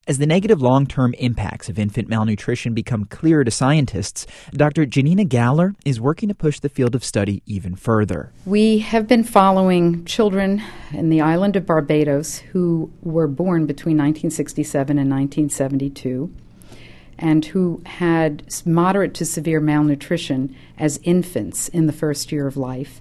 As the negative long-term impacts of infant malnutrition become clearer to scientists, Dr. Janina Galler is working to push the field of study even further. We have been following children in the island of Barbados who were born between 1967 and 1972 and who had moderate to severe malnutrition as infants in the first year of life,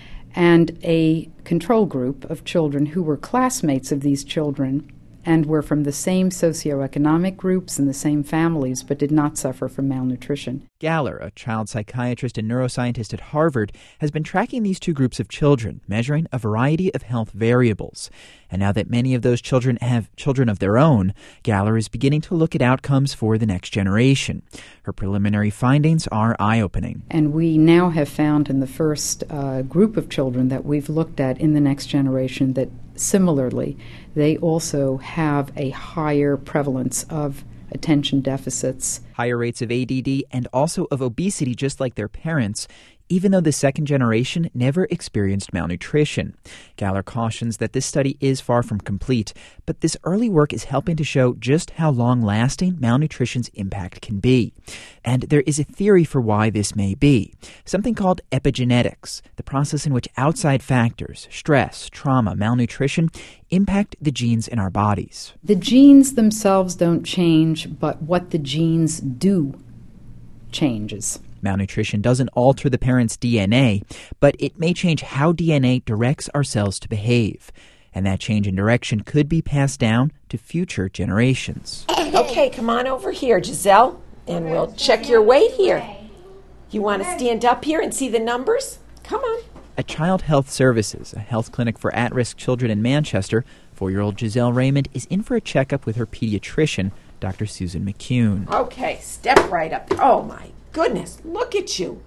and a control group of children who were classmates of these children and were from the same socioeconomic groups and the same families, but did not suffer from malnutrition. Galler, a child psychiatrist and neuroscientist at Harvard, has been tracking these two groups of children, measuring a variety of health variables. And now that many of those children have children of their own, Galler is beginning to look at outcomes for the next generation. Her preliminary findings are eye-opening. And we now have found in the first group of children that we've looked at in the next generation that similarly, they also have a higher prevalence of attention deficits, higher rates of ADD, and also of obesity, just like their parents, even though the second generation never experienced malnutrition. Galler cautions that this study is far from complete, but this early work is helping to show just how long-lasting malnutrition's impact can be. And there is a theory for why this may be, something called epigenetics, the process in which outside factors, stress, trauma, malnutrition, impact the genes in our bodies. The genes themselves don't change, but what the genes do changes. Malnutrition doesn't alter the parent's DNA, but it may change how DNA directs our cells to behave. And that change in direction could be passed down to future generations. Okay, come on over here, Giselle, and we'll check your weight here. You want to stand up here and see the numbers? Come on. At Child Health Services, a health clinic for at-risk children in Manchester, 4-year-old Giselle Raymond is in for a checkup with her pediatrician, Dr. Susan McCune. Okay, step right up. Oh, my goodness, look at you.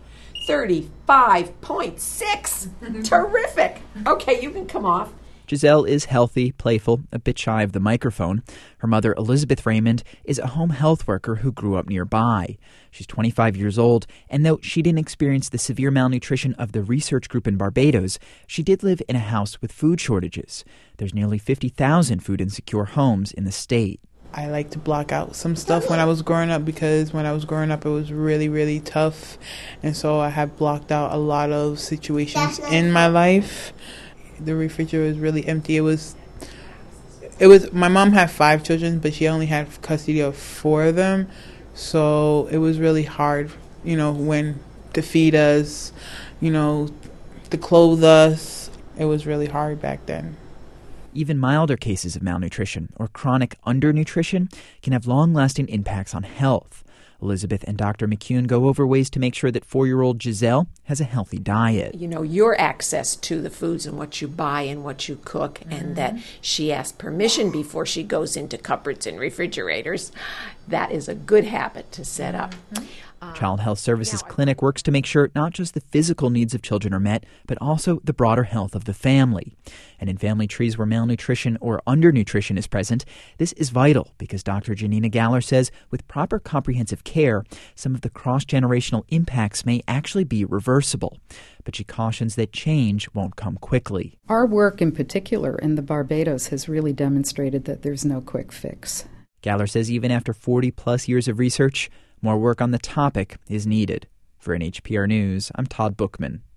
35.6. Terrific. Okay, you can come off. Giselle is healthy, playful, a bit shy of the microphone. Her mother, Elizabeth Raymond, is a home health worker who grew up nearby. She's 25 years old, and though she didn't experience the severe malnutrition of the research group in Barbados, she did live in a house with food shortages. There's nearly 50,000 food insecure homes in the state. I like to block out some stuff when I was growing up because when I was growing up it was really, really tough. And so I have blocked out a lot of situations in my life. The refrigerator was really empty. It was my mom had 5 children, but she only had custody of 4 of them. So it was really hard, when to feed us, to clothe us. It was really hard back then. Even milder cases of malnutrition or chronic undernutrition can have long-lasting impacts on health. Elizabeth and Dr. McCune go over ways to make sure that 4-year-old Giselle has a healthy diet. Your access to the foods and what you buy and what you cook, and that she asks permission before she goes into cupboards and refrigerators. That is a good habit to set up. Child Health Services Clinic works to make sure not just the physical needs of children are met, but also the broader health of the family. And in family trees where malnutrition or undernutrition is present, this is vital because Dr. Janina Galler says with proper comprehensive care, some of the cross-generational impacts may actually be reversible. But she cautions that change won't come quickly. Our work in particular in the Barbados has really demonstrated that there's no quick fix. Galler says even after 40-plus years of research, more work on the topic is needed. For NHPR News, I'm Todd Bookman.